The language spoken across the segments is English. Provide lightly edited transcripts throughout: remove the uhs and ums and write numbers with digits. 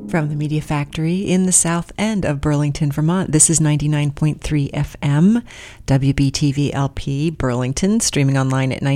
From the Media Factory in the south end of Burlington, Vermont, this is 99.3 FM, WBTV LP, Burlington, streaming online at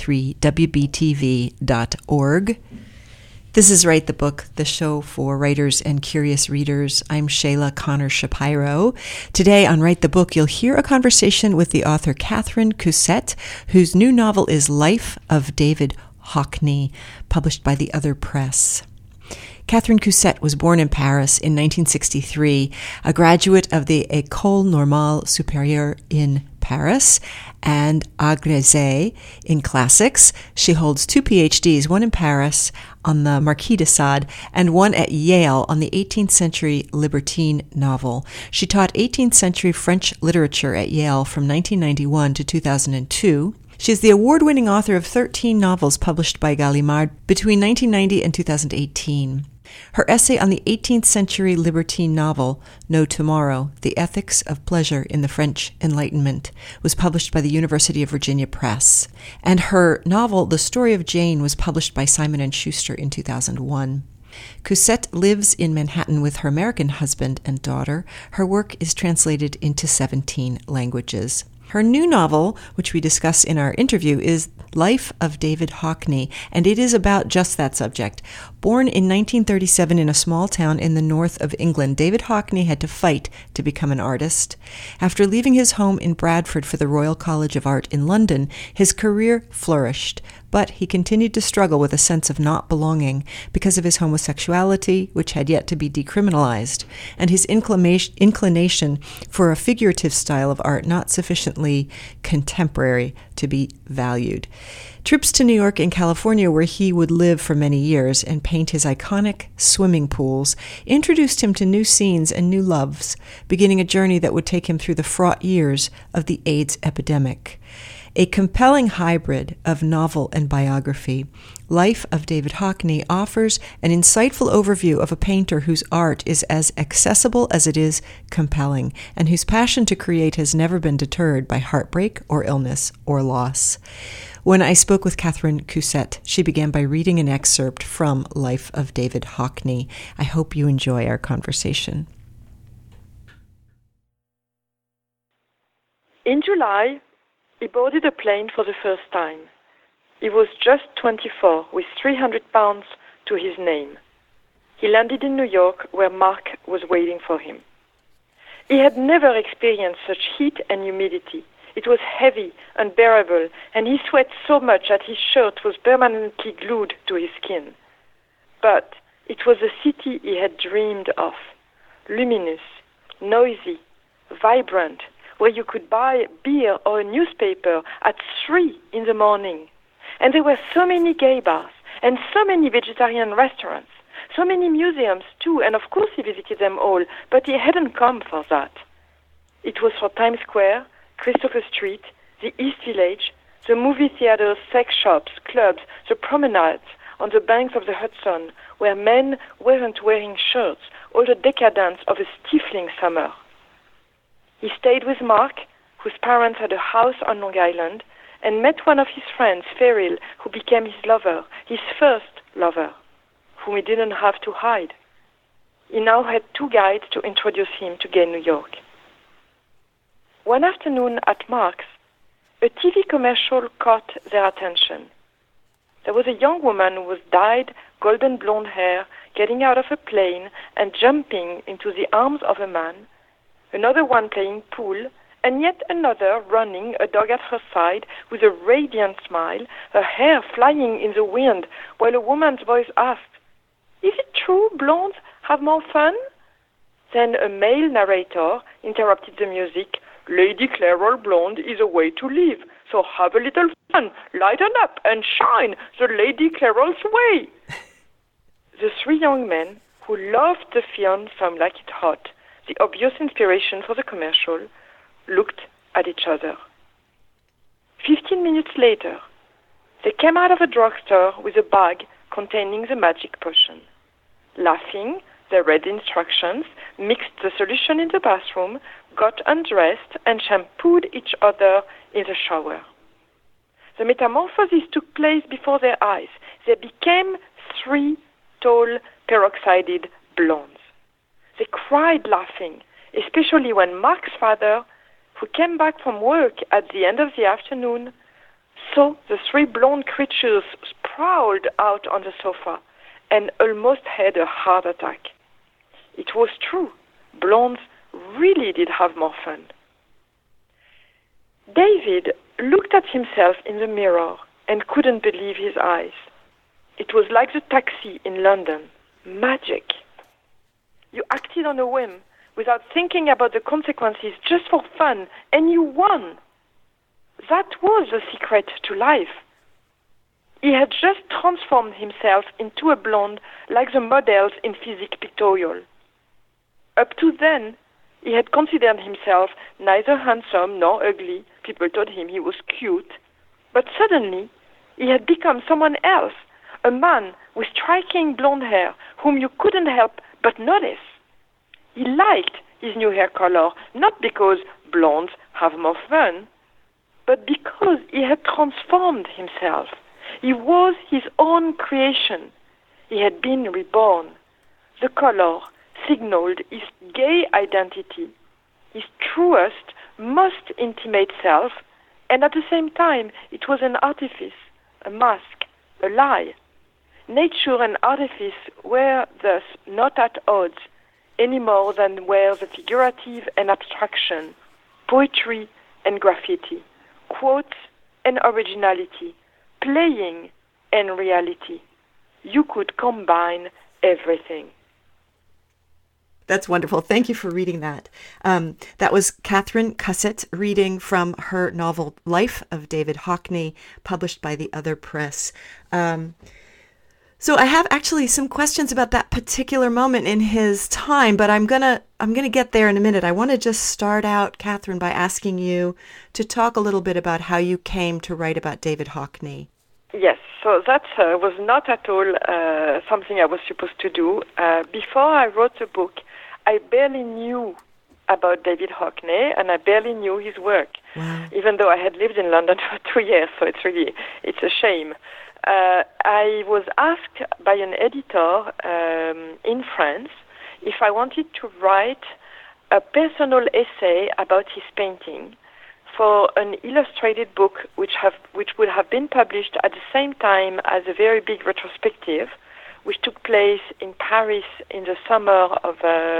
993wbtv.org. This is Write the Book, the show for writers and curious readers. I'm Shayla Connor Shapiro. Today on Write the Book, you'll hear a conversation with the author Catherine Cousette, whose new novel is Life of David Hockney, published by the Other Press. Catherine Cousette was born in Paris in 1963, a graduate of the École Normale Supérieure in Paris and agrégée in classics. She holds 2 PhDs, one in Paris on the Marquis de Sade and one at Yale on the 18th century libertine novel. She taught 18th century French literature at Yale from 1991 to 2002. She is the award-winning author of 13 novels published by Gallimard between 1990 and 2018. Her essay on the 18th century libertine novel, No Tomorrow, The Ethics of Pleasure in the French Enlightenment, was published by the University of Virginia Press. And her novel, The Story of Jane, was published by Simon & Schuster in 2001. Cousette lives in Manhattan with her American husband and daughter. Her work is translated into 17 languages. Her new novel, which we discuss in our interview, is Life of David Hockney, and it is about just that subject. Born in 1937 in a small town in the north of England, David Hockney had to fight to become an artist. After leaving his home in Bradford for the Royal College of Art in London, his career flourished, but he continued to struggle with a sense of not belonging because of his homosexuality, which had yet to be decriminalized, and his inclination for a figurative style of art not sufficiently contemporary to be valued. Trips to New York and California, where he would live for many years and paint his iconic swimming pools, introduced him to new scenes and new loves, beginning a journey that would take him through the fraught years of the AIDS epidemic. A compelling hybrid of novel and biography, Life of David Hockney offers an insightful overview of a painter whose art is as accessible as it is compelling, and whose passion to create has never been deterred by heartbreak or illness or loss. When I spoke with Catherine Cousette, she began by reading an excerpt from Life of David Hockney. I hope you enjoy our conversation. In July, he boarded a plane for the first time. He was just 24, with 300 pounds to his name. He landed in New York, where Mark was waiting for him. He had never experienced such heat and humidity. It was heavy, unbearable, and he sweat so much that his shirt was permanently glued to his skin. But it was the city he had dreamed of, luminous, noisy, vibrant, where you could buy beer or a newspaper at 3 in the morning. And there were so many gay bars and so many vegetarian restaurants, so many museums too, and of course he visited them all, but he hadn't come for that. It was for Times Square, Christopher Street, the East Village, the movie theaters, sex shops, clubs, the promenades on the banks of the Hudson, where men weren't wearing shirts, all the decadence of a stifling summer. He stayed with Mark, whose parents had a house on Long Island, and met one of his friends, Ferrell, who became his lover, his first lover, whom he didn't have to hide. He now had 2 guides to introduce him to gay New York. One afternoon at Mark's, a TV commercial caught their attention. There was a young woman with dyed golden blonde hair getting out of a plane and jumping into the arms of a man, another one playing pool, and yet another running, a dog at her side, with a radiant smile, her hair flying in the wind, while a woman's voice asked, "Is it true blondes have more fun?" Then a male narrator interrupted the music. "Lady Clairol Blonde is a way to live, so have a little fun, lighten up, and shine the Lady Clairol's way." The 3 young men, who loved the film Some Like It Hot, the obvious inspiration for the commercial, looked at each other. 15 minutes later, they came out of a drugstore with a bag containing the magic potion. Laughing, they read instructions, mixed the solution in the bathroom, got undressed, and shampooed each other in the shower. The metamorphosis took place before their eyes. They became 3 tall, peroxided blondes. They cried laughing, especially when Mark's father, who came back from work at the end of the afternoon, saw the three blonde creatures sprawled out on the sofa and almost had a heart attack. It was true. Blondes really did have more fun. David looked at himself in the mirror and couldn't believe his eyes. It was like the taxi in London. Magic. You acted on a whim without thinking about the consequences, just for fun, and you won. That was the secret to life. He had just transformed himself into a blonde like the models in Physique Pictorial. Up to then, he had considered himself neither handsome nor ugly. People told him he was cute. But suddenly, he had become someone else, a man with striking blonde hair whom you couldn't help but notice. He liked his new hair color, not because blondes have more fun, but because he had transformed himself. He was his own creation. He had been reborn. The color signaled his gay identity, his truest, most intimate self, and at the same time it was an artifice, a mask, a lie. Nature and artifice were thus not at odds any more than were the figurative and abstraction, poetry and graffiti, quotes and originality, playing and reality. You could combine everything. That's wonderful. Thank you for reading that. That was Catherine Cussett reading from her novel Life of David Hockney, published by The Other Press. So I have actually some questions about that particular moment in his time, but I'm gonna get there in a minute. I want to just start out, Catherine, by asking you to talk a little bit about how you came to write about David Hockney. Yes, so that was not at all something I was supposed to do. Before I wrote the book, I barely knew about David Hockney, and I barely knew his work, even though I had lived in London for 2 years, so it's a shame. I was asked by an editor in France if I wanted to write a personal essay about his painting for an illustrated book which would have been published at the same time as a very big retrospective, which took place in Paris in the summer of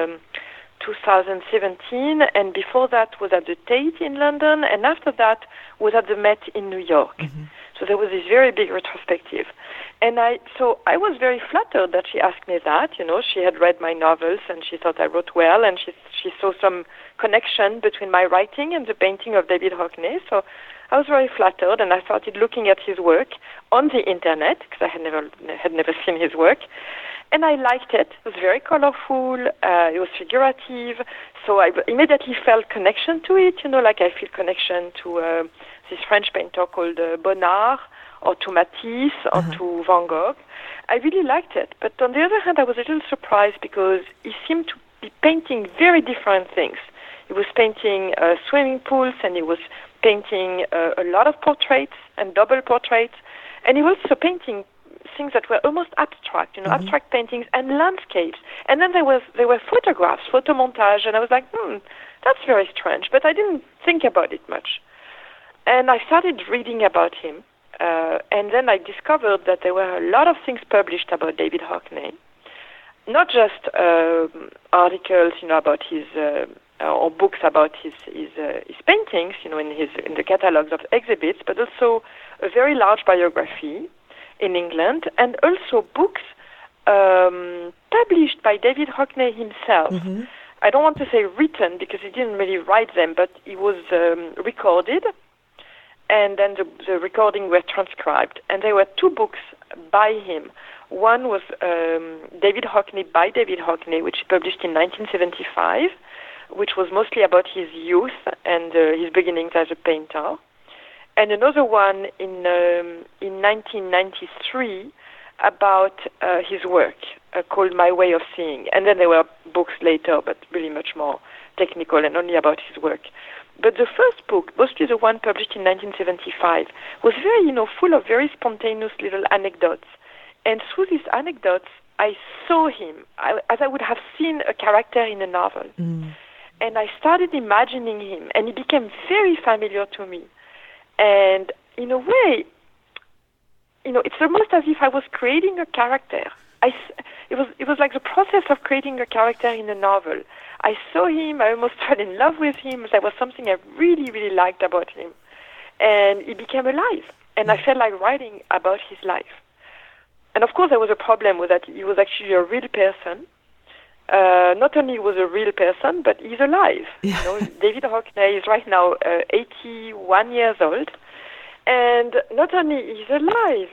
2017, and before that was at the Tate in London, and after that was at the Met in New York. Mm-hmm. So there was this very big retrospective. And I was very flattered that she asked me that. You know, she had read my novels and she thought I wrote well, and she saw some connection between my writing and the painting of David Hockney. So I was very flattered, and I started looking at his work on the internet, because I had never seen his work. And I liked it. It was very colorful. It was figurative. So I immediately felt connection to it, you know, like I feel connection to this French painter called Bonnard, or to Matisse, or to Van Gogh. I really liked it. But on the other hand, I was a little surprised because he seemed to be painting very different things. He was painting swimming pools, and he was painting a lot of portraits and double portraits. And he was also painting things that were almost abstract, you know, abstract paintings and landscapes. And then there were photographs, photo montage, and I was like, that's very strange. But I didn't think about it much. And I started reading about him, and then I discovered that there were a lot of things published about David Hockney, not just articles, you know, about his or books about his paintings, you know, in the catalogs of exhibits, but also a very large biography in England, and also books published by David Hockney himself. Mm-hmm. I don't want to say written because he didn't really write them, but it was recorded. And then the recording were transcribed. And there were 2 books by him. One was David Hockney by David Hockney, which he published in 1975, which was mostly about his youth and his beginnings as a painter. And another one in 1993 about his work called My Way of Seeing. And then there were books later, but really much more technical and only about his work. But the first book, mostly the one published in 1975, was very, you know, full of very spontaneous little anecdotes. And through these anecdotes, I saw him as I would have seen a character in a novel. And I started imagining him, and he became very familiar to me. And in a way, it's almost as if I was creating a character. It was like the process of creating a character in a novel. I saw him, I almost fell in love with him. There was something I really, really liked about him. And he became alive. And I felt like writing about his life. And of course, there was a problem with that. He was actually a real person. Not only was a real person, but he's alive. Yeah. David Hockney is right now 81 years old. And not only is alive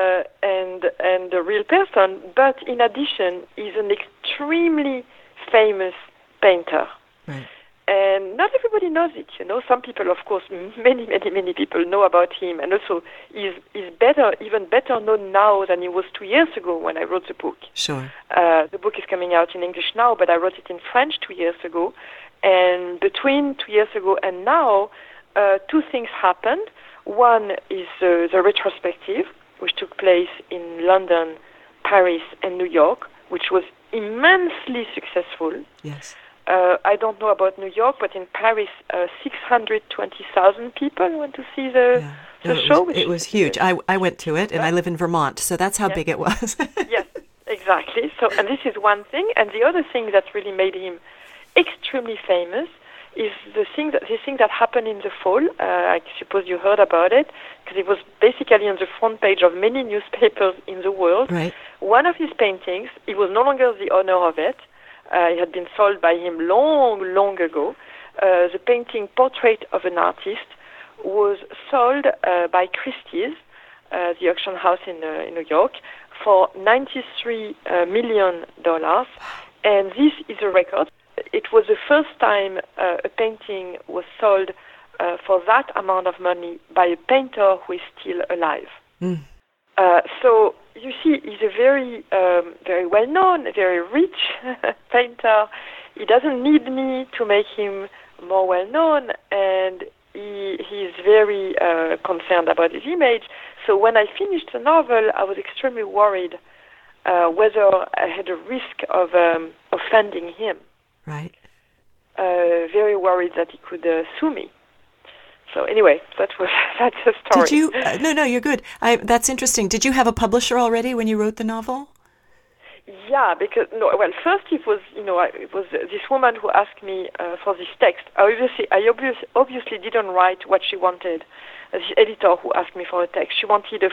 and a real person, but in addition, he's an extremely famous painter. Right. And not everybody knows it. Some people, of course, many, many, many people know about him. And also, he's even better known now than he was 2 years ago when I wrote the book. Sure. The book is coming out in English now, but I wrote it in French 2 years ago. And between 2 years ago and now, two things happened. One is the retrospective, which took place in London, Paris, and New York, which was immensely successful. Yes. I don't know about New York, but in Paris, 620,000 people went to see the show. It was huge. I went to it, and I live in Vermont, so that's how big it was. Yes, exactly. So, and this is one thing. And the other thing that really made him extremely famous is this thing that happened in the fall. I suppose you heard about it, because it was basically on the front page of many newspapers in the world. Right. One of his paintings, he was no longer the owner of it. It had been sold by him long, long ago. The painting Portrait of an Artist was sold by Christie's, the auction house in New York, for $93 million. And this is a record. It was the first time a painting was sold for that amount of money by a painter who is still alive. So you see, he's a very, very well-known, very rich painter. He doesn't need me to make him more well-known, and he's very concerned about his image. So when I finished the novel, I was extremely worried whether I had a risk of offending him. Right. Very worried that he could sue me. So anyway, that's the story. Did you? No, you're good. That's interesting. Did you have a publisher already when you wrote the novel? Yeah, because first it was this woman who asked me for this text. I obviously didn't write what she wanted. This editor who asked me for a text, she wanted a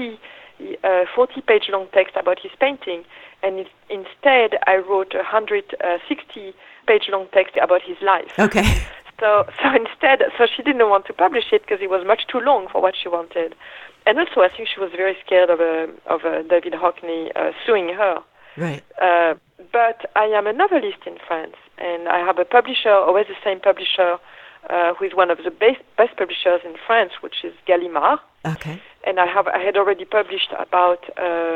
40-page long text about his painting, and instead I wrote a 160-page long text about his life. Okay. So instead, she didn't want to publish it because it was much too long for what she wanted, and also I think she was very scared of David Hockney suing her. Right. But I am a novelist in France, and I have a publisher, always the same publisher, who is one of the best publishers in France, which is Gallimard. Okay. And I had already published about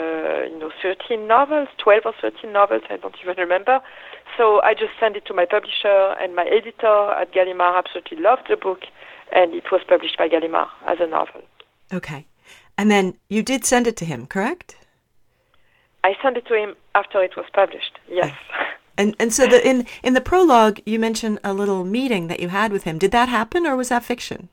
13 novels, 12 or 13 novels, I don't even remember. So I just sent it to my publisher, and my editor at Gallimard absolutely loved the book, and it was published by Gallimard as a novel. Okay. And then you did send it to him, correct? I sent it to him after it was published, yes. And so in the prologue, you mentioned a little meeting that you had with him. Did that happen, or was that fiction?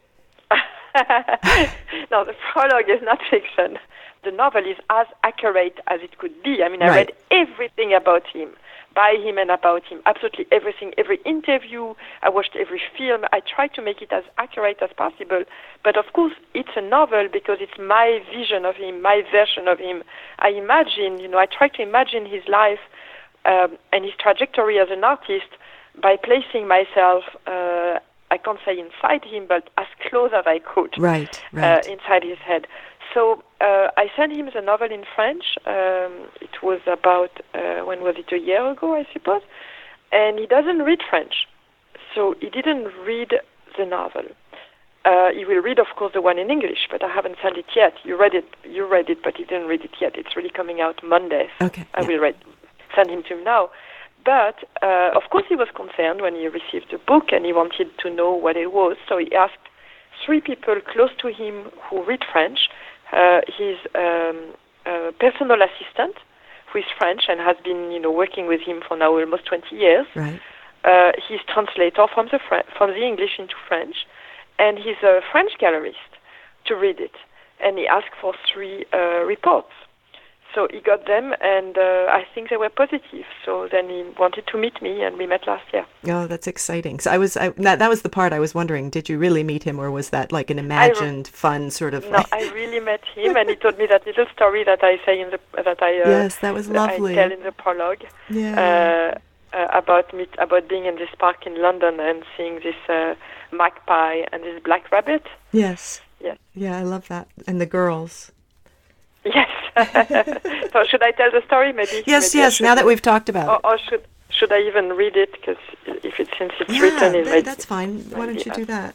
No, the prologue is not fiction. The novel is as accurate as it could be. I mean, I Right. read everything about him, by him and about him, absolutely everything, every interview. I watched every film. I tried to make it as accurate as possible. But of course, it's a novel because it's my vision of him, my version of him. I try to imagine his life and his trajectory as an artist by placing myself, I can't say inside him, but as close as I could, Right. inside his head. So I sent him the novel in French. It was about, when was it, a year ago, I suppose? And he doesn't read French, so he didn't read the novel. He will read, of course, the one in English, but I haven't sent it yet. You read it, but he didn't read it yet. It's really coming out Monday. Okay. I will send him to him now. But, of course, he was concerned when he received the book, and he wanted to know what it was. So he asked 3 people close to him who read French, his personal assistant, who is French and has been, working with him for now almost 20 years. Right. He's translator from the English into French, and he's a French gallerist to read it. And he asked for 3 reports. So he got them, and I think they were positive. So then he wanted to meet me, and we met last year. Oh, that's exciting. So that was the part I was wondering, did you really meet him, or was that like an imagined, fun sort of... No, I really met him, and he told me that little story that I say yes, that was lovely. I tell in the prologue. Yeah. About being in this park in London and seeing this magpie and this black rabbit. Yes. Yes. Yeah, I love that. And the girls. Yes. So should I tell the story? Maybe. Yes. Now that we've talked about it. Or should I even read it? Because since it's written, that's fine. Why don't you do that?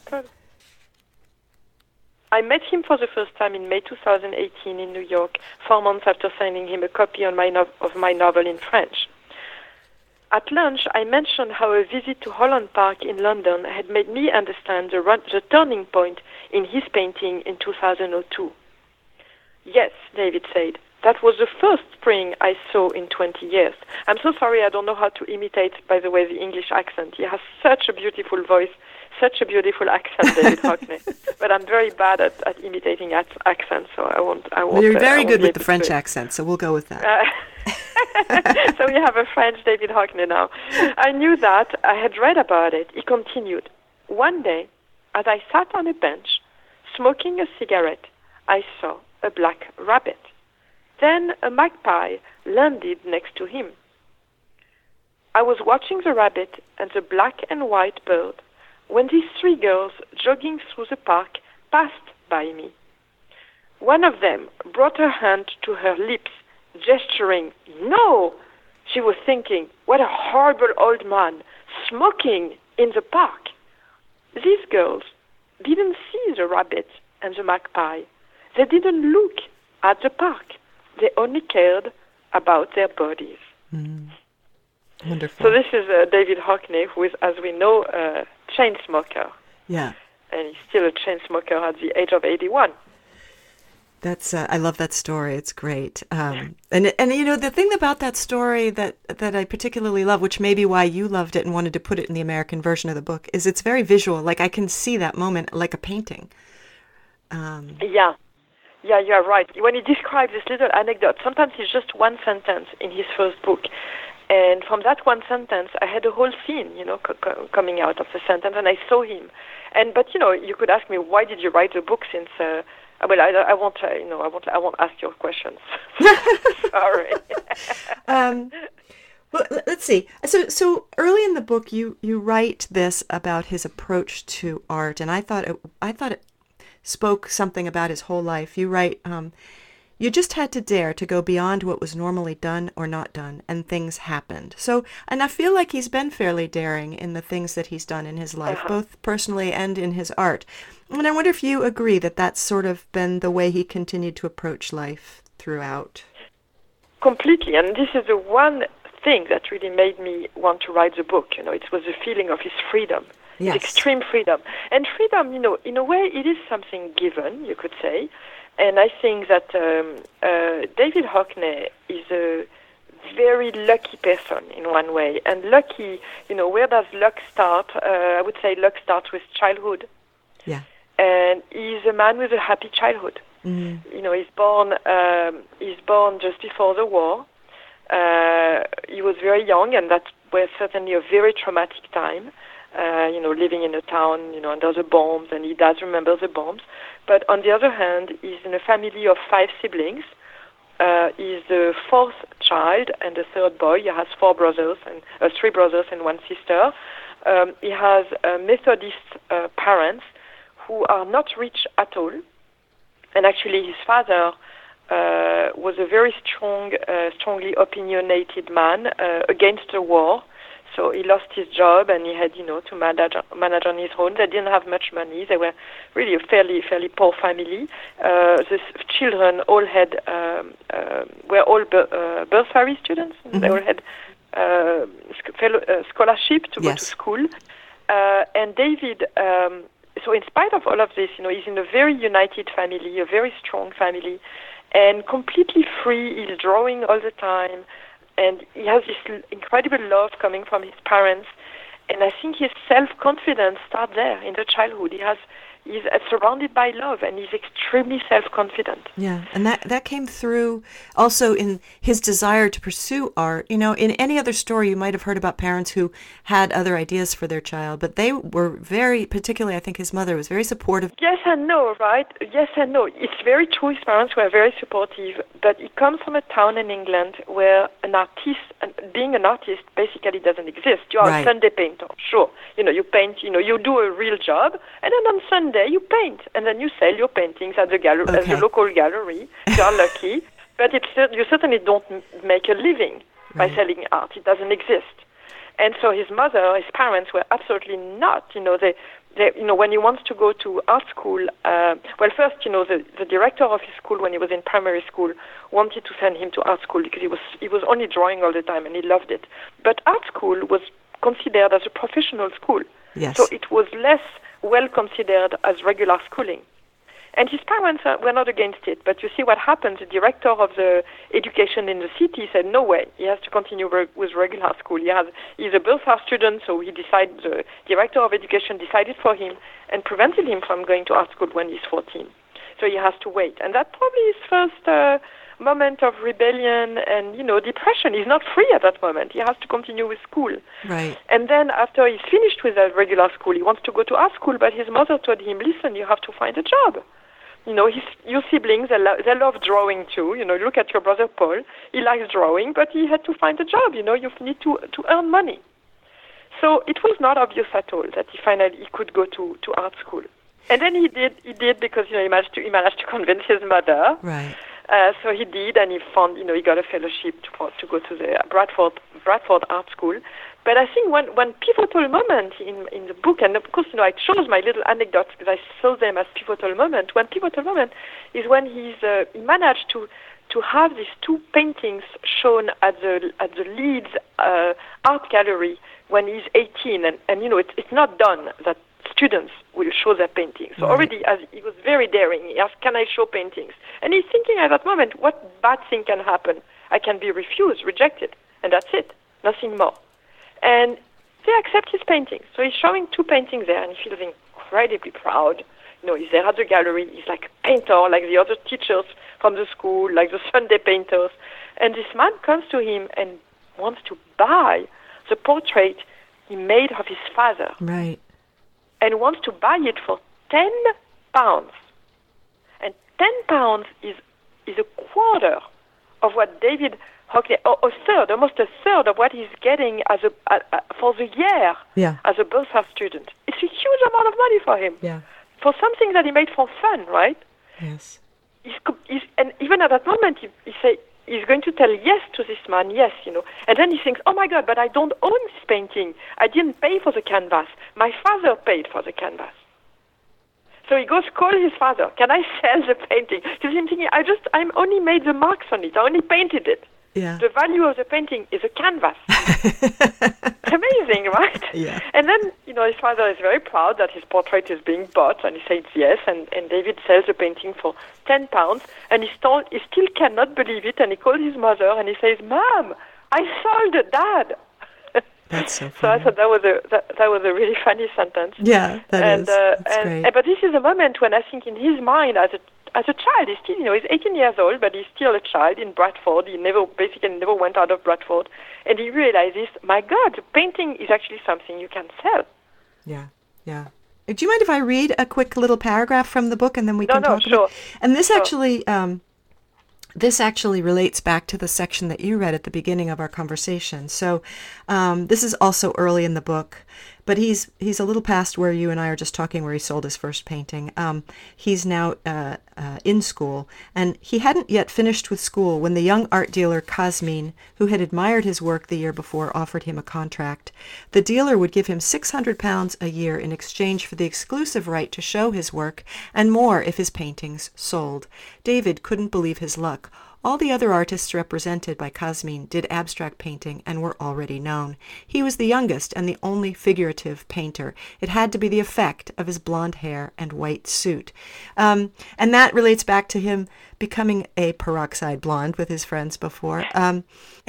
I met him for the first time in May 2018 in New York, 4 months after sending him a copy of my novel in French. At lunch, I mentioned how a visit to Holland Park in London had made me understand the turning point in his painting in 2002. Yes, David said, that was the first spring I saw in 20 years. I'm so sorry I don't know how to imitate, by the way, the English accent. He has such a beautiful voice, such a beautiful accent, David Hockney. But I'm very bad at imitating accents, so I won't. Well, you're very good with the French accent, so we'll go with that. So we have a French David Hockney now. I knew that. I had read about it. He continued. One day, as I sat on a bench, smoking a cigarette, I saw a black rabbit. Then a magpie landed next to him. I was watching the rabbit and the black and white bird when these 3 girls jogging through the park passed by me. One of them brought her hand to her lips, gesturing, "No!" She was thinking, what a horrible old man, smoking in the park. These girls didn't see the rabbit and the magpie. They didn't look at the park. They only cared about their bodies. Wonderful. So this is David Hockney, who is, as we know, a chain smoker. Yeah. And he's still a chain smoker at the age of 81. That's I love that story. It's great. And the thing about that story that I particularly love, which may be why you loved it and wanted to put it in the American version of the book, is it's very visual. Like I can see that moment like a painting. Yeah, you are right. When he describes this little anecdote, sometimes it's just one sentence in his first book. And from that one sentence, I had a whole scene, coming out of the sentence, and I saw him. But you could ask me, why did you write the book? Since I won't ask your questions. Sorry. Well, let's see. So early in the book, you write this about his approach to art, and I thought it spoke something about his whole life. You write, you just had to dare to go beyond what was normally done or not done, and things happened. So, and I feel like he's been fairly daring in the things that he's done in his life, both personally and in his art. And I wonder if you agree that that's sort of been the way he continued to approach life throughout. Completely, and this is the one thing that really made me want to write the book. It was the feeling of his freedom. Yes. His extreme freedom. And freedom, in a way, it is something given, you could say. And I think that David Hockney is a very lucky person in one way. And lucky, where does luck start? I would say luck starts with childhood. Yeah. And he's a man with a happy childhood. Mm. He's born just before the war. He was very young, and that was certainly a very traumatic time. Living in a town, under the bombs, and he does remember the bombs. But on the other hand, he's in a family of 5 siblings. He's the 4th child and the 3rd boy. He has 3 brothers and 1 sister. He has Methodist parents who are not rich at all. And actually, his father was a very strongly opinionated man against the war. So he lost his job, and he had, to manage on his own. They didn't have much money. They were really a fairly poor family. The children all were all bursary students. Mm-hmm. They all had scholarship to go to school. And David, so in spite of all of this, he's in a very united family, a very strong family. and completely free. He's drawing all the time, and he has this incredible love coming from his parents. And I think his self-confidence starts there in the childhood. He's surrounded by love, and he's extremely self-confident. Yeah, and that came through also in his desire to pursue art. You know, in any other story, you might have heard about parents who had other ideas for their child, but they were very, particularly I think his mother was very supportive. Yes and no, right? Yes and no. It's very true. His parents were very supportive, but he comes from a town in England where being an artist basically doesn't exist. You are a Sunday painter, sure. You know, you paint, you do a real job, and then on Sunday you paint, and then you sell your paintings at the at the local gallery. If you're lucky, but you certainly don't make a living by selling art. It doesn't exist. And so his parents were absolutely not. When he wants to go to art school, first, the director of his school when he was in primary school wanted to send him to art school because he was only drawing all the time and he loved it. But art school was considered as a professional school, so it was less well considered as regular schooling. And his parents were not against it, but you see what happened. The director of the education in the city said, no way, he has to continue with regular school. He's a Bursaar student, so the director of education decided for him and prevented him from going to art school when he's 14. So he has to wait. And that's probably his first moment of rebellion and, depression. He's not free at that moment. He has to continue with school. Right. And then after he's finished with a regular school, he wants to go to art school, but his mother told him, listen, you have to find a job. Your siblings, they love drawing too. Look at your brother Paul. He likes drawing, but he had to find a job. You need to earn money. So it was not obvious at all that he could go to art school. And then he did because, he managed to convince his mother. Right. So he did, and he found, he got a fellowship to go to the Bradford Art School. But I think one pivotal moment in the book, and of course, I chose my little anecdotes because I saw them as pivotal moments. One pivotal moment is when he managed to have these two paintings shown at the Leeds Art Gallery when he's 18, and it's not done that students will show their paintings. So already, as he was very daring, he asked, can I show paintings? And he's thinking at that moment, what bad thing can happen? I can be rejected, and that's it, nothing more. And they accept his paintings. So he's showing two paintings there, and he feels incredibly proud. He's there at the gallery. He's like a painter, like the other teachers from the school, like the Sunday painters. And this man comes to him and wants to buy the portrait he made of his father. Right. And wants to buy it for £10. And £10 is a quarter of what David Hockney, almost a third of what he's getting for the year as a Bursaar student. It's a huge amount of money for him. Yeah. For something that he made for fun, right? Yes. And even at that moment, he's going to tell yes to this man, yes, And then he thinks, oh my God, but I don't own this painting. I didn't pay for the canvas. My father paid for the canvas. So he goes call his father. Can I sell the painting? Because he's thinking, I only made the marks on it. I only painted it. Yeah. The value of the painting is a canvas. Amazing, right? Yeah. And then, his father is very proud that his portrait is being bought, and he says yes, and David sells the painting for £10, and he still cannot believe it, and he calls his mother, and he says, Mom, I sold Dad. That's so funny. So I thought that was a really funny sentence. Yeah, that is. That's great. But this is a moment when I think in his mind, as a child, he's still, he's 18 years old, but he's still a child in Bradford. He never went out of Bradford. And he realizes, my God, painting is actually something you can sell. Yeah, yeah. Do you mind if I read a quick little paragraph from the book and then we can talk about it? And this actually relates back to the section that you read at the beginning of our conversation. So this is also early in the book, but he's a little past where you and I are just talking, where he sold his first painting. He's now in school, and he hadn't yet finished with school when the young art dealer Kazmin, who had admired his work the year before, offered him a contract. The dealer would give him £600 a year in exchange for the exclusive right to show his work, and more if his paintings sold. David couldn't believe his luck. All the other artists represented by Kazmin did abstract painting and were already known. He was the youngest and the only figurative painter. It had to be the effect of his blonde hair and white suit. And that relates back to him becoming a peroxide blonde with his friends before. And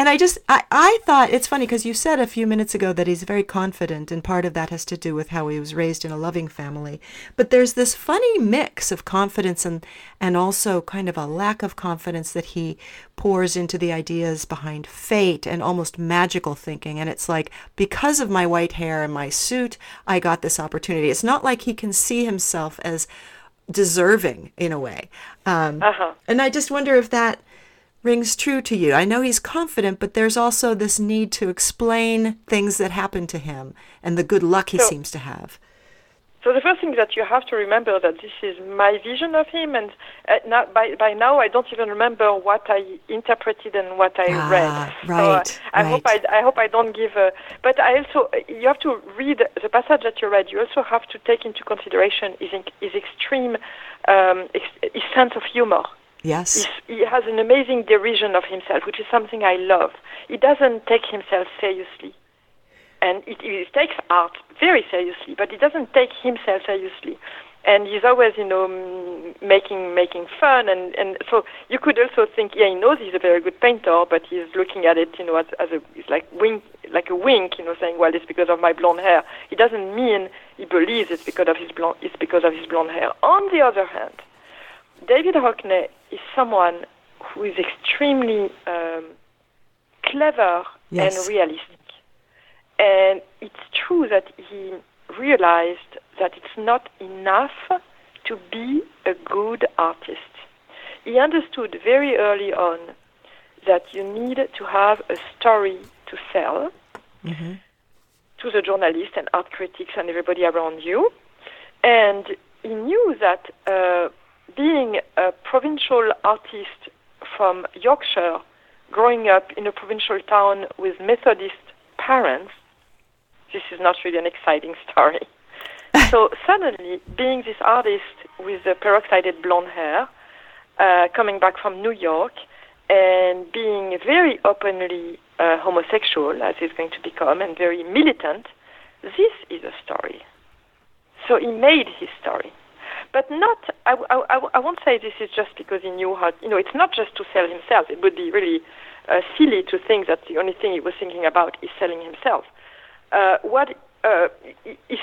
I thought, it's funny because you said a few minutes ago that he's very confident, and part of that has to do with how he was raised in a loving family. But there's this funny mix of confidence and also kind of a lack of confidence that he pours into the ideas behind fate and almost magical thinking. And it's like, because of my white hair and my suit, I got this opportunity. It's not like he can see himself as deserving in a way. And I just wonder if that rings true to you. I know he's confident, but there's also this need to explain things that happen to him and the good luck he seems to have. So the first thing that you have to remember that this is my vision of him, and by now I don't even remember what I interpreted and what I read. Right. So I hope I don't give a. But I also, you have to read the passage that you read. You also have to take into consideration his extreme his sense of humor. Yes. He has an amazing derision of himself, which is something I love. He doesn't take himself seriously. And he takes art very seriously, but he doesn't take himself seriously. And he's always, making fun. And so you could also think, he knows he's a very good painter, but he's looking at it, as it's like a wink, saying, well, it's because of my blonde hair. He doesn't mean he believes it's because of his blonde hair. On the other hand, David Hockney is someone who is extremely clever and realistic. And it's true that he realized that it's not enough to be a good artist. He understood very early on that you need to have a story to sell to the journalists and art critics and everybody around you. And he knew that being a provincial artist from Yorkshire, growing up in a provincial town with Methodist parents, this is not really an exciting story. So suddenly, being this artist with the peroxided blonde hair, coming back from New York, and being very openly homosexual, as he's going to become, and very militant, this is a story. So he made his story. But not, I won't say this is just because he knew how, it's not just to sell himself. It would be really silly to think that the only thing he was thinking about is selling himself. His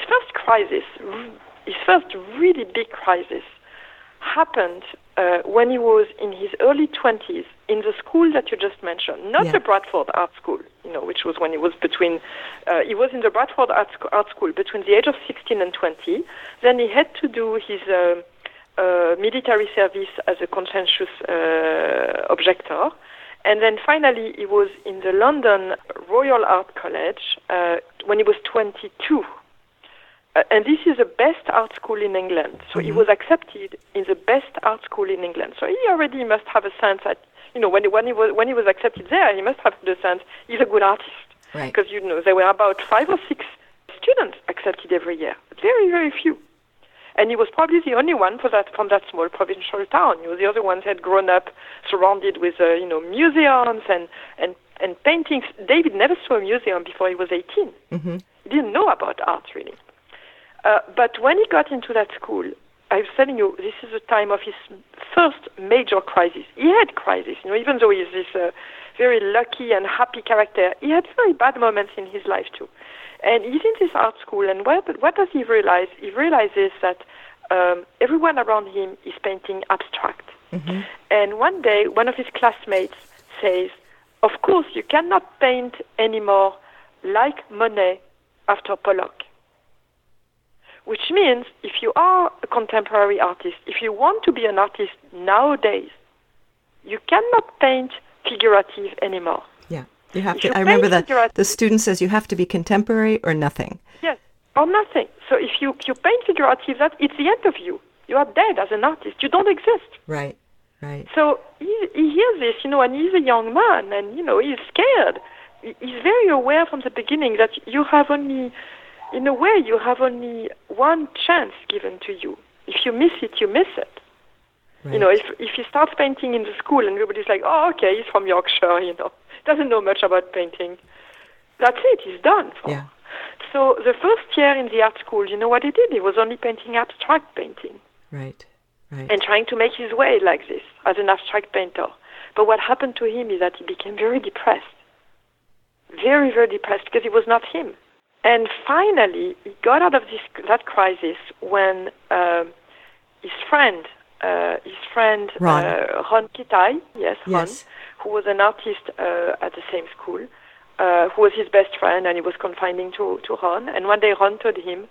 first really big crisis happened when he was in his early 20s in the school that you just mentioned, not the Bradford Art School, which was when he was he was in the Bradford Art School between the age of 16 and 20. Then he had to do his military service as a conscientious objector. And then finally, he was in the London Royal Art College when he was 22. And this is the best art school in England. So he was accepted in the best art school in England. So he already must have a sense that, when he was accepted there, he must have the sense he's a good artist. Right. Because, there were about 5 or 6 students accepted every year. Very, very few. And he was probably the only one from that small provincial town. The other ones had grown up surrounded with, museums and paintings. David never saw a museum before he was 18. He didn't know about art, really. But when he got into that school, I was telling you, this is the time of his first major crisis. He had crisis, even though he's this very lucky and happy character, he had very bad moments in his life too. And he's in this art school, and what does he realize? He realizes that everyone around him is painting abstract. And one day, one of his classmates says, of course, you cannot paint anymore like Monet after Pollock. Which means if you are a contemporary artist, if you want to be an artist nowadays, you cannot paint figurative anymore. Yeah, you have to. I remember that the student says you have to be contemporary or nothing. Yes, or nothing. So if you paint figurative, it's the end of you. You are dead as an artist. You don't exist. Right, right. So he hears this, and he's a young man, and he's scared. He's very aware from the beginning that you have only. In a way, you have only one chance given to you. If you miss it, you miss it. You know, if he starts painting in the school and everybody's like, oh, okay, he's from Yorkshire, you know, doesn't know much about painting, that's it, he's done. Yeah. So the first year in the art school, you know what he did? He was only painting abstract painting. Right. And trying to make his way like this as an abstract painter. But what happened to him is that he became very depressed. Very, very depressed because it was not him. And finally, he got out of that crisis when his friend Ron Kitai, Ron, who was an artist at the same school, who was his best friend, and he was confiding to Ron. And one day Ron told him,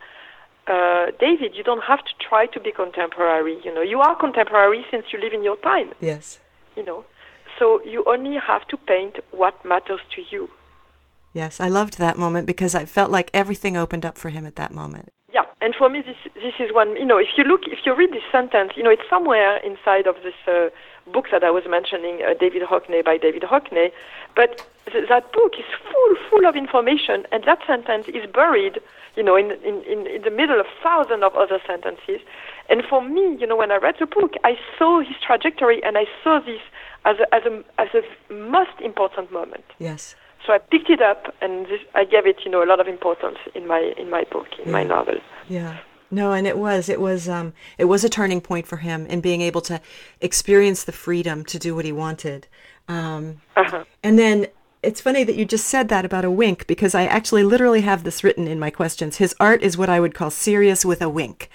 David, you don't have to try to be contemporary. You know, you are contemporary since you live in your time. Yes. You know, so you only have to paint what matters to you. Yes, I loved that moment because I felt like everything opened up for him at that moment. Yeah, and for me, this is one. You know, if you read this sentence, you know, it's somewhere inside of this book that I was mentioning, David Hockney by David Hockney. But that book is full of information, and that sentence is buried, you know, in the middle of thousands of other sentences. And for me, you know, when I read the book, I saw his trajectory, and I saw this as a most important moment. Yes. So I picked it up, and I gave it, you know, a lot of importance in my book, my novel. Yeah. No, and it was a turning point for him in being able to experience the freedom to do what he wanted. And then it's funny that you just said that about a wink, because I actually literally have this written in my questions. His art is what I would call serious with a wink.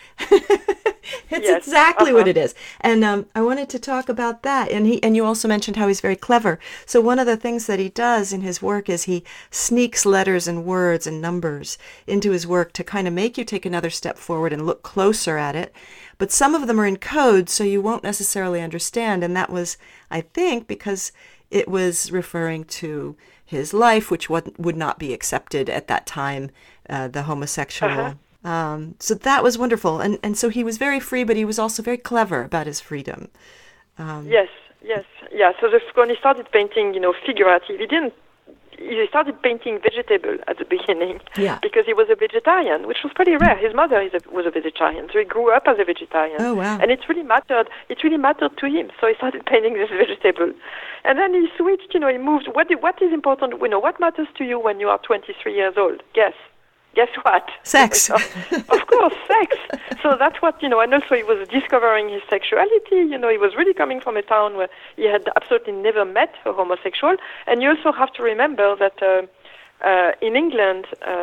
It's exactly what it is. And I wanted to talk about that. And you also mentioned how he's very clever. So one of the things that he does in his work is he sneaks letters and words and numbers into his work to kind of make you take another step forward and look closer at it. But some of them are in code, so you won't necessarily understand. And that was, I think, because it was referring to his life, which would not be accepted at that time, the homosexual. So that was wonderful. And so he was very free, but he was also very clever about his freedom. Yes. Yeah, so when he started painting, you know, figurative, he started painting vegetable at the beginning because he was a vegetarian, which was pretty rare. His mother was a vegetarian, so he grew up as a vegetarian. Oh, wow. And it really mattered to him, so he started painting this vegetable. And then he switched, you know, he moved. What is important, you know, what matters to you when you are 23 years old? Guess what? Sex. Of course, sex. So that's what, you know, and also he was discovering his sexuality. You know, he was really coming from a town where he had absolutely never met a homosexual. And you also have to remember that in England,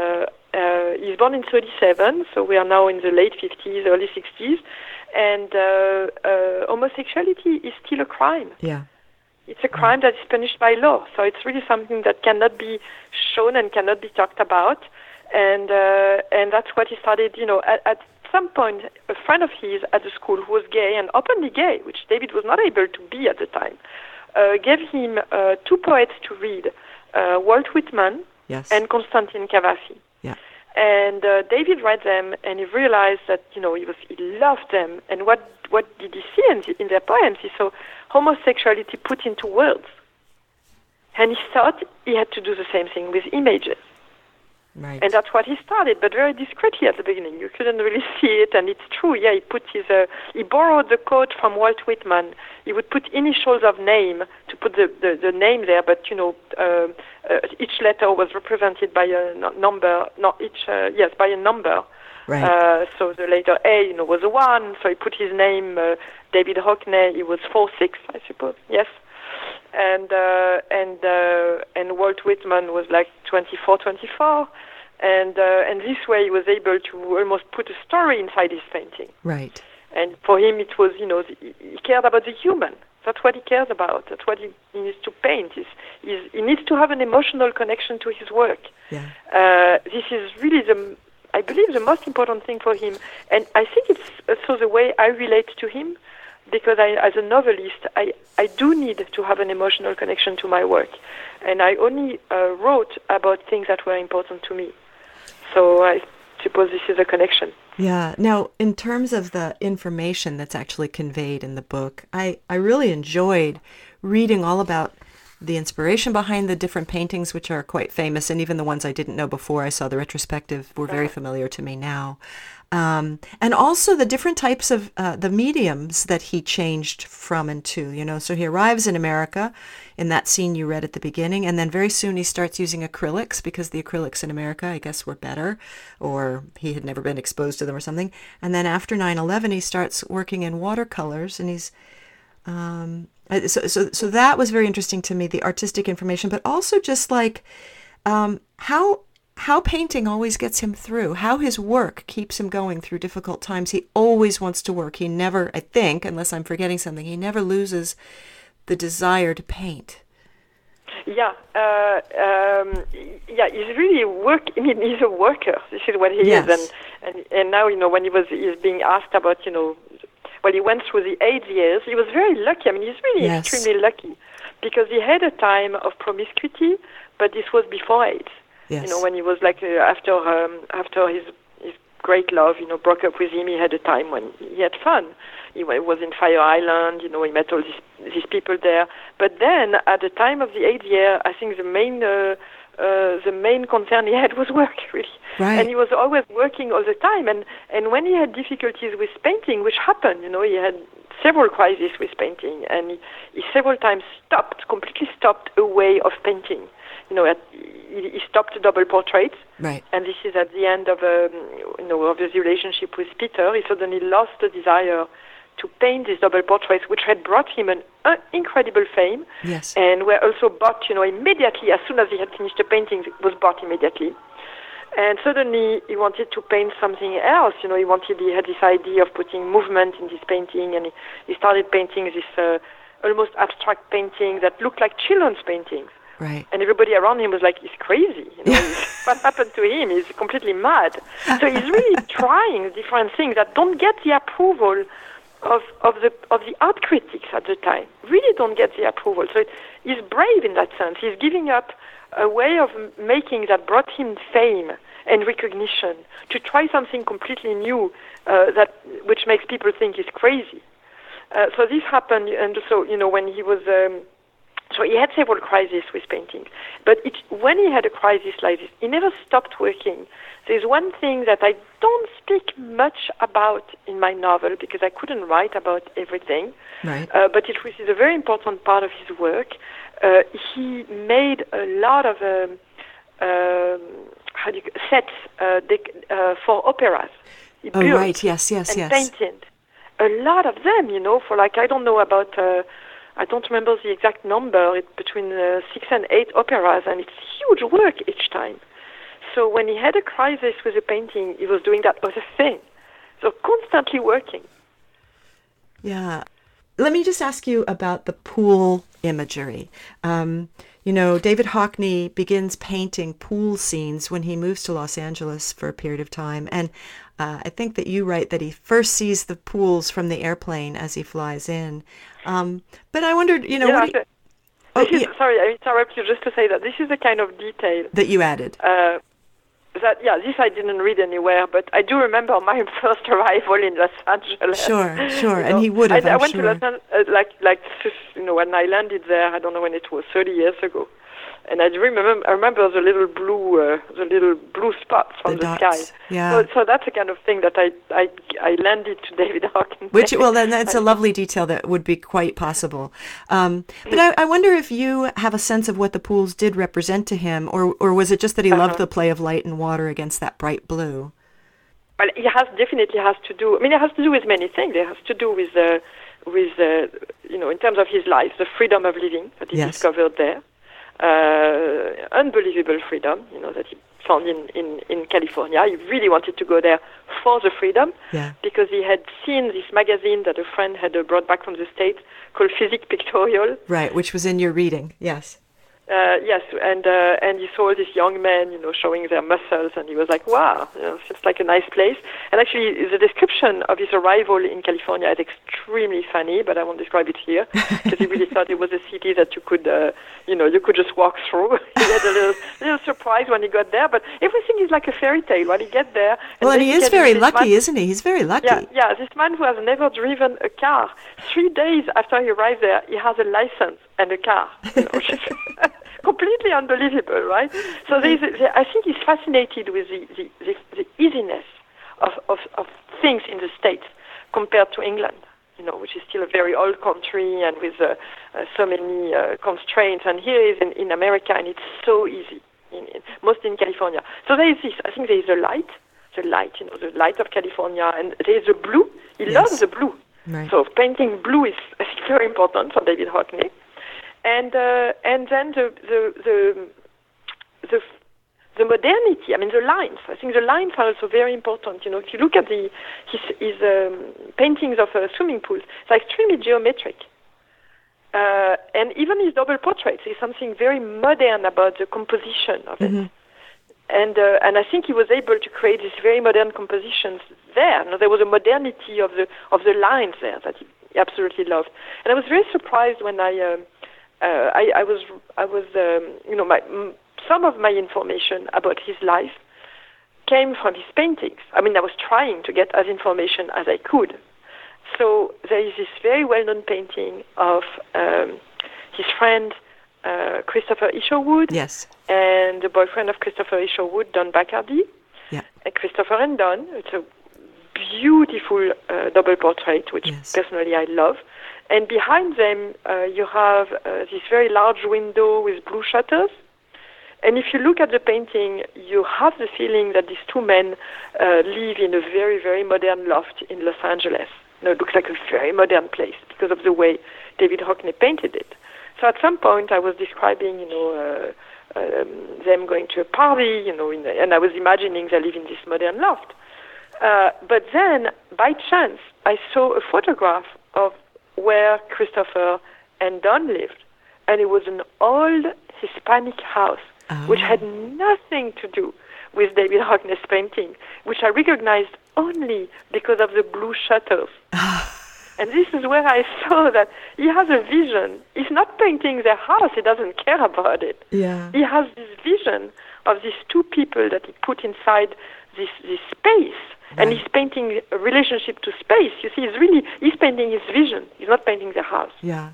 he's born in 1937, so we are now in the late 50s, early 60s, and homosexuality is still a crime. Yeah. It's a crime that is punished by law. So it's really something that cannot be shown and cannot be talked about. And that's what he started, you know, at some point, a friend of his at the school who was gay and openly gay, which David was not able to be at the time, gave him two poets to read, Walt Whitman and Constantin Cavafy. Yeah. And David read them, and he realized that, you know, he loved them. And what did he see in their poems? He saw homosexuality put into words. And he thought he had to do the same thing with images. Right. And that's what he started, but very discreetly at the beginning. You couldn't really see it, and it's true. Yeah, he borrowed the quote from Walt Whitman. He would put initials of name to put the name there, but you know, each letter was represented by a number. By a number. Right. So the letter A, you know, was a 1. So he put his name, David Hockney. It was 46, I suppose. Yes. And Walt Whitman was like 24. And this way he was able to almost put a story inside his painting. Right. And for him it was, you know, he cared about the human. That's what he cares about. That's what he needs to paint. He needs to have an emotional connection to his work. Yeah. This is really I believe the most important thing for him. And I think it's also the way I relate to him, because as a novelist, I do need to have an emotional connection to my work. And I only wrote about things that were important to me. So I suppose this is a connection. Yeah. Now, in terms of the information that's actually conveyed in the book, I really enjoyed reading all about the inspiration behind the different paintings, which are quite famous, and even the ones I didn't know before I saw the retrospective were very familiar to me now. And also the different types of the mediums that he changed from and to, you know. So he arrives in America in that scene you read at the beginning, and then very soon he starts using acrylics because the acrylics in America, I guess, were better, or he had never been exposed to them or something. And then after 9/11, he starts working in watercolors, and he's so that was very interesting to me, the artistic information, but also just like how painting always gets him through, how his work keeps him going through difficult times. He always wants to work. He never, I think, unless I'm forgetting something, he never loses the desire to paint. Yeah, he's really he's a worker. This is what he is. And now, you know, when he's being asked about, you know, well, he went through the AIDS years. He was very lucky. I mean, he's really extremely lucky because he had a time of promiscuity, but this was before AIDS. Yes. You know, when he was like after his great love, you know, broke up with him, he had a time when he had fun. He was in Fire Island, you know, he met all these people there. But then, at the time of the AIDS year, I think the main concern he had was work, really. Right. And he was always working all the time. And when he had difficulties with painting, which happened, you know, he had several crises with painting, and he several times completely stopped a way of painting. You know, he stopped double portraits, right? And this is at the end of of his relationship with Peter. He suddenly lost the desire to paint these double portraits, which had brought him an incredible fame. Yes, and were also bought, you know, immediately as soon as he had finished the painting. It was bought immediately, and suddenly he wanted to paint something else. You know, he had this idea of putting movement in this painting, and he started painting this almost abstract painting that looked like children's paintings. Right. And everybody around him was like, he's crazy. You know, what happened to him? He's completely mad. So he's really trying different things that don't get the approval of the art critics at the time. Really don't get the approval. So he's brave in that sense. He's giving up a way of making that brought him fame and recognition to try something completely new which makes people think he's crazy. So this happened, and so, you know, when he was... So he had several crises with painting, but when he had a crisis like this, he never stopped working. There's one thing that I don't speak much about in my novel because I couldn't write about everything, right. But it is a very important part of his work. He made a lot of sets for operas. He built right, yes. And painted a lot of them, you know, for like, I don't know about... I don't remember the exact number. It's between 6 and 8 operas, and it's huge work each time. So when he had a crisis with a painting, he was doing that other thing. So constantly working. Yeah. Let me just ask you about the pool imagery. You know, David Hockney begins painting pool scenes when he moves to Los Angeles for a period of time. And I think that you write that he first sees the pools from the airplane as he flies in. But I wondered, you know... Sorry, I interrupt you just to say that this is the kind of detail... that you added. This I didn't read anywhere, but I do remember my first arrival in Los Angeles. Sure, you know? And he would have, I went to Los Angeles, you know, when I landed there, I don't know when it was, 30 years ago. And I remember the little blue spots from the sky. Yeah. So that's the kind of thing that I landed to David Hockney. Then that's a lovely detail that would be quite possible. But I wonder if you have a sense of what the pools did represent to him, or was it just that he loved the play of light and water against that bright blue? Well, definitely has to do. I mean, it has to do with many things. It has to do with you know, in terms of his life, the freedom of living that he discovered there. Unbelievable freedom, you know, that he found in California. He really wanted to go there for the freedom, because he had seen this magazine that a friend had brought back from the States called Physique Pictorial. Right, which was in your reading, yes. Yes, and he saw this young man, showing their muscles, and he was like, "Wow, seems like a nice place." And actually, the description of his arrival in California is extremely funny, but I won't describe it here because he really thought it was a city that you could, you could just walk through. He had a little surprise when he got there, but everything is like a fairy tale when he gets there. And he is very lucky, isn't he? He's very lucky. Yeah. This man who has never driven a car, 3 days after he arrived there, he has a license and a car. Which is completely unbelievable, right? So I think he's fascinated with the easiness of things in the States compared to England, which is still a very old country and with so many constraints. And here is in America, and it's so easy, mostly in California. So there is this. I think there is the light, the light of California, and there is the blue. He loves the blue. Right. So painting blue is, I think, very important for David Hockney. And then the modernity. I mean, the lines. I think the lines are also very important. If you look at his paintings of swimming pools, they're extremely geometric. And even his double portraits is something very modern about the composition of it. And I think he was able to create these very modern compositions there. There was a modernity of the lines there that he absolutely loved. And I was very surprised when some of my information about his life came from his paintings. I mean, I was trying to get as information as I could. So there is this very well-known painting of his friend Christopher Isherwood, yes, and the boyfriend of Christopher Isherwood, Don Bachardy. Yeah. Christopher and Don. It's a beautiful double portrait, which personally I love. And behind them, you have this very large window with blue shutters. And if you look at the painting, you have the feeling that these two men live in a very, very modern loft in Los Angeles. It looks like a very modern place because of the way David Hockney painted it. So at some point, I was describing, them going to a party, and I was imagining they live in this modern loft. But then, by chance, I saw a photograph of where Christopher and Don lived, and it was an old Hispanic house, which had nothing to do with David Hockney's painting, which I recognized only because of the blue shutters. And this is where I saw that he has a vision. He's not painting their house. He doesn't care about it. Yeah. He has this vision of these two people that he put inside this space. Right. And he's painting a relationship to space. You see, he's painting his vision. He's not painting their house. Yeah.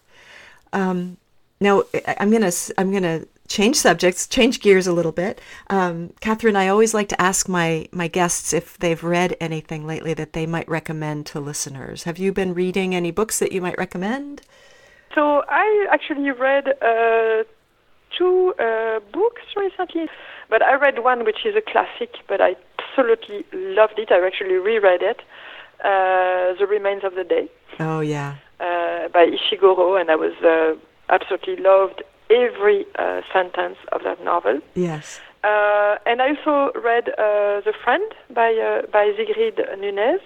Now, I'm gonna change subjects, change gears a little bit. Catherine, I always like to ask my guests if they've read anything lately that they might recommend to listeners. Have you been reading any books that you might recommend? So I actually read 2 books recently, but I read one which is a classic, but I absolutely loved it. I actually reread it, The Remains of the Day. Oh, yeah. By Ishiguro, and I was absolutely loved every sentence of that novel. Yes. And I also read The Friend by Sigrid Nunez,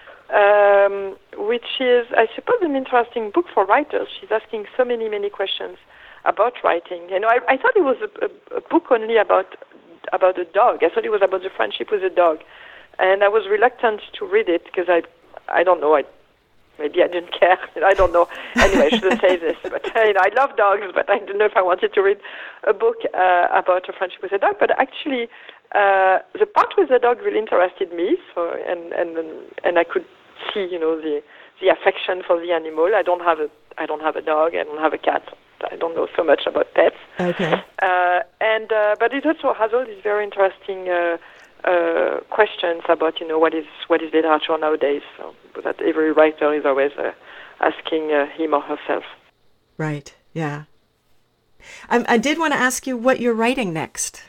which is, I suppose, an interesting book for writers. She's asking so many questions about writing. I thought it was a book only about a dog. I thought it was about the friendship with a dog. And I was reluctant to read it because I don't know, maybe I didn't care. I don't know. Anyway, I shouldn't say this. But I love dogs, but I don't know if I wanted to read a book about a friendship with a dog. But actually, the part with the dog really interested me. So and I could see, the affection for the animal. I don't have a dog. I don't have a cat. I don't know so much about pets. Okay. But it also has all these very interesting questions about what is literature nowadays. So that every writer is always asking him or herself. Right. Yeah. I did want to ask you what you're writing next.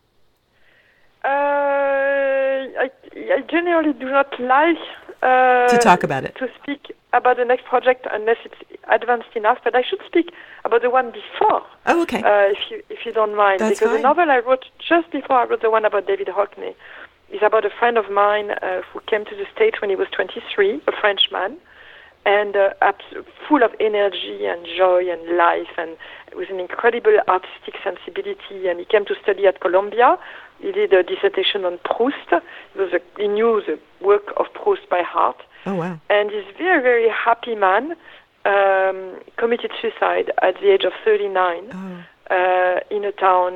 I generally do not like to talk about it. To speak about the next project unless it's advanced enough. But I should speak about the one before. Oh, okay. If you don't mind, That's because fine. the novel I wrote just before I wrote the one about David Hockney is about a friend of mine who came to the States when he was 23, a Frenchman, and full of energy and joy and life, and with an incredible artistic sensibility. And he came to study at Columbia. He did a dissertation on Proust. He knew the work of Proust by heart. Oh, wow. And he's a very, very happy man, committed suicide at the age of 39 in a town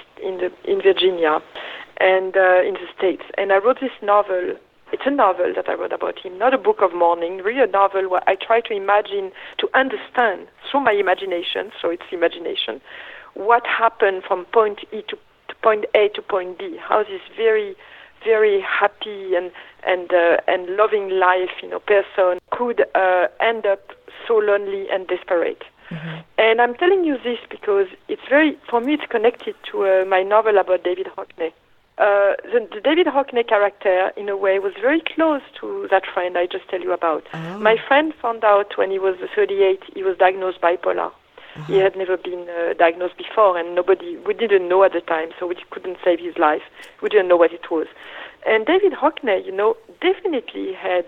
in Virginia and in the States. And I wrote this novel. It's a novel that I wrote about him, not a book of mourning, really a novel where I try to imagine, to understand through my imagination, so it's imagination, what happened from point A to point B, how this very, very happy and loving life, person could end up so lonely and desperate. Mm-hmm. And I'm telling you this because for me, it's connected to my novel about David Hockney. The David Hockney character, in a way, was very close to that friend I just tell you about. Oh. My friend found out when he was 38, he was diagnosed bipolar. Uh-huh. He had never been diagnosed before, and we didn't know at the time, so we couldn't save his life. We didn't know what it was. And David Hockney, definitely had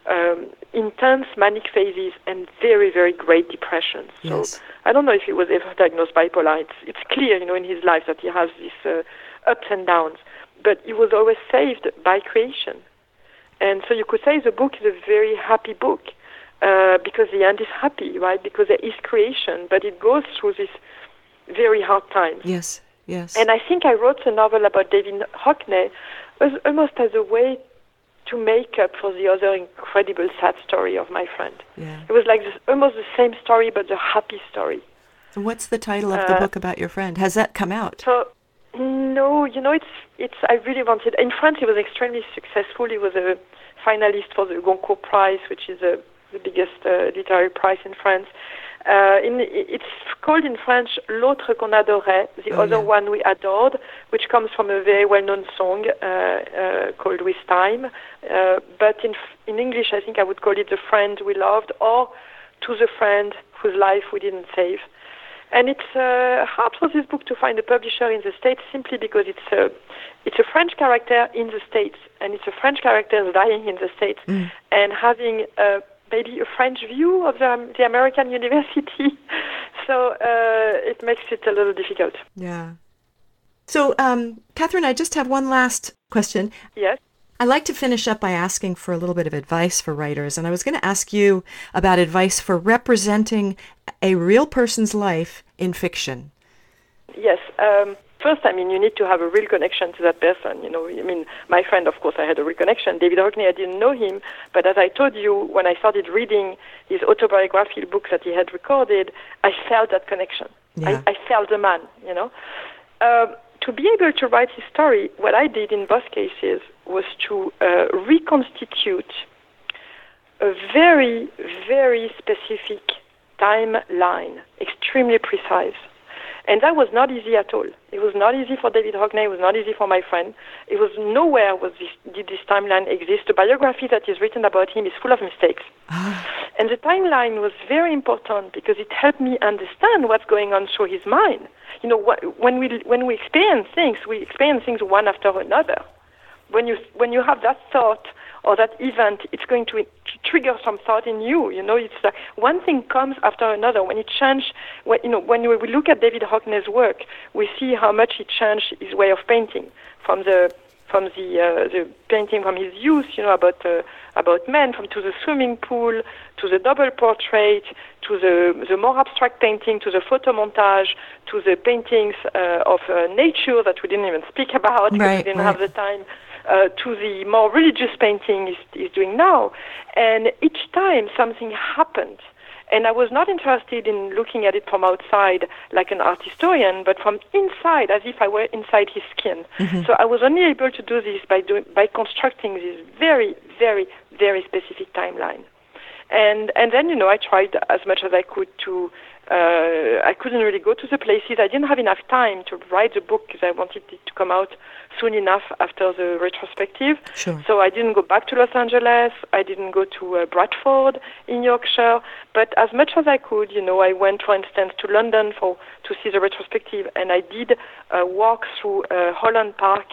intense manic phases and very, very great depressions. Yes. So I don't know if he was ever diagnosed bipolar. It's clear, in his life that he has these ups and downs. But he was always saved by creation. And so you could say the book is a very happy book because the end is happy, right? Because there is creation, but it goes through this very hard times. Yes, yes. And I think I wrote a novel about David Hockney almost as a way to make up for the other incredible sad story of my friend. Yeah. It was like almost the same story, but the happy story. And what's the title of the book about your friend? Has that come out? So, no, it's. I really wanted. In France, he was extremely successful. He was a finalist for the Goncourt Prize, which is the biggest literary prize in France. It's called in French L'autre qu'on adorait, the other one we adored, which comes from a very well-known song called With Time. But in English, I think I would call it The Friend We Loved, or To the Friend Whose Life We Didn't Save. And it's hard for this book to find a publisher in the States simply because it's a French character in the States, and it's a French character dying in the States, and having maybe a French view of the American university. So it makes it a little difficult. Yeah. So, Catherine, I just have one last question. Yes. I like to finish up by asking for a little bit of advice for writers, and I was going to ask you about advice for representing a real person's life in fiction. Yes. First, you need to have a real connection to that person. My friend, of course, I had a real connection. David Hockney, I didn't know him, but as I told you, when I started reading his autobiographical books that he had recorded, I felt that connection. Yeah. I felt the man, To be able to write his story, what I did in both cases was to reconstitute a very, very specific timeline, extremely precise. And that was not easy at all. It was not easy for David Hockney. It was not easy for my friend. It was nowhere did this timeline exist. The biography that is written about him is full of mistakes. And the timeline was very important because it helped me understand what's going on through his mind. When we experience things one after another. When you have that thought or that event, it's going to trigger some thought in you. It's like one thing comes after another. When it changed, when we look at David Hockney's work, we see how much he changed his way of painting from the painting from his youth, about men, to the swimming pool, to the double portrait, to the more abstract painting, to the photo montage, to the paintings of nature that we didn't even speak about because we didn't have the time. To the more religious painting he's doing now. And each time something happened. And I was not interested in looking at it from outside like an art historian, but from inside, as if I were inside his skin. Mm-hmm. So I was only able to do this by constructing this very, very, very specific timeline. And then, I tried as much as I could to... I couldn't really go to the places. I didn't have enough time to write the book because I wanted it to come out soon enough after the retrospective. Sure. So I didn't go back to Los Angeles. I didn't go to Bradford in Yorkshire. But as much as I could, I went, for instance, to London to see the retrospective, and I did walk through Holland Park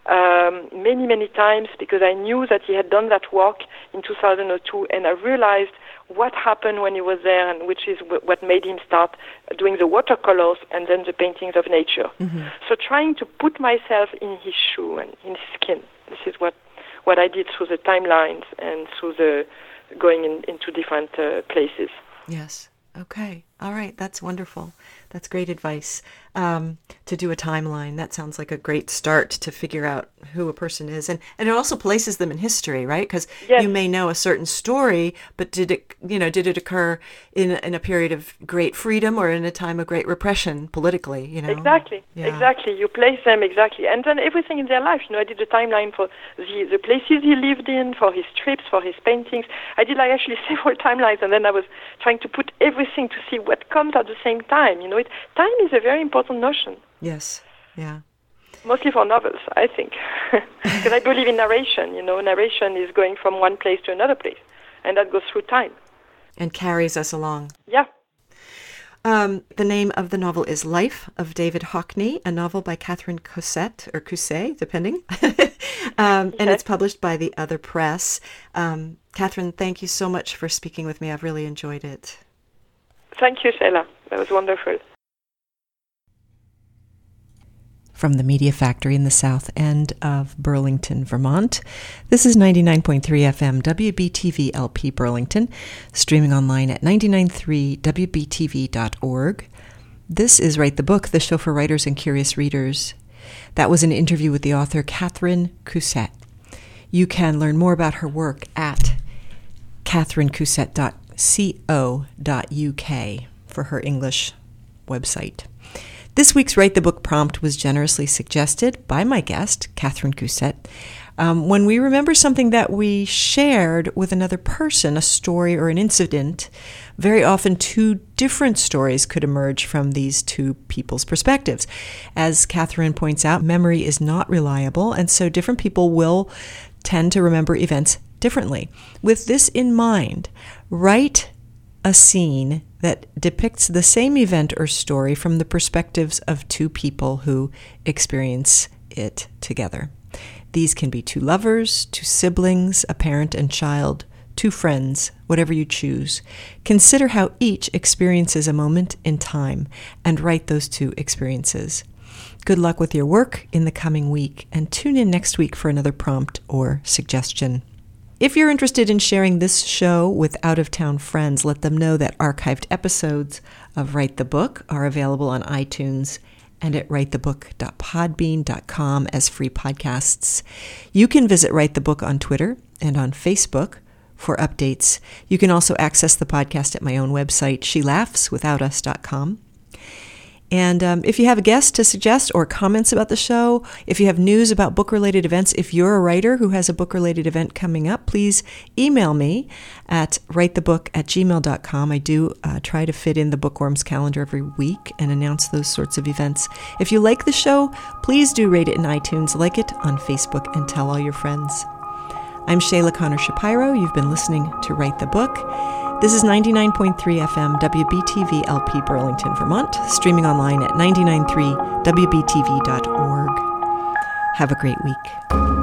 many times, because I knew that he had done that walk in 2002, and I realized what happened when he was there, and which is what made him start doing the watercolors and then the paintings of nature. Mm-hmm. So trying to put myself in his shoe and in his skin. This is what I did through the timelines and through the going into different places. Yes. Okay. All right. That's wonderful. That's great advice. To do a timeline, that sounds like a great start to figure out who a person is. And it also places them in history, right? Because yes. You may know a certain story, but did it occur in a period of great freedom or in a time of great repression politically, Exactly. Yeah. Exactly. You place them exactly. And then everything in their life. I did a timeline for the places he lived in, for his trips, for his paintings. I did actually several timelines, and then I was trying to put everything to see what comes at the same time. Time is a very important notion. Yes. Yeah. Mostly for novels, I think. Because I believe in narration. Narration is going from one place to another place, and that goes through time. And carries us along. Yeah. The name of the novel is Life of David Hockney, a novel by Catherine Cousset, or Cousset, depending. And it's published by The Other Press. Catherine, thank you so much for speaking with me. I've really enjoyed it. Thank you, Sheila. That was wonderful. From the Media Factory in the south end of Burlington, Vermont. This is 99.3 FM WBTV LP Burlington, streaming online at 993wbtv.org. This is Write the Book, the show for writers and curious readers. That was an interview with the author Catherine Cousset. You can learn more about her work at catherinecousset.co.uk for her English website. This week's Write the Book prompt was generously suggested by my guest, Catherine Cousset. When we remember something that we shared with another person, a story or an incident, very often two different stories could emerge from these two people's perspectives. As Catherine points out, memory is not reliable, and so different people will tend to remember events differently. With this in mind, write a scene that depicts the same event or story from the perspectives of two people who experience it together. These can be two lovers, two siblings, a parent and child, two friends, whatever you choose. Consider how each experiences a moment in time and write those two experiences. Good luck with your work in the coming week, and tune in next week for another prompt or suggestion. If you're interested in sharing this show with out-of-town friends, let them know that archived episodes of Write the Book are available on iTunes and at writethebook.podbean.com as free podcasts. You can visit Write the Book on Twitter and on Facebook for updates. You can also access the podcast at my own website, shelaughswithoutus.com. And if you have a guest to suggest or comments about the show, if you have news about book-related events, if you're a writer who has a book-related event coming up, please email me at writethebook@gmail.com. I do try to fit in the Bookworms calendar every week and announce those sorts of events. If you like the show, please do rate it in iTunes, like it on Facebook, and tell all your friends. I'm Sheila Connor Shapiro. You've been listening to Write the Book. This is 99.3 FM WBTV LP Burlington, Vermont, streaming online at 993wbtv.org. Have a great week.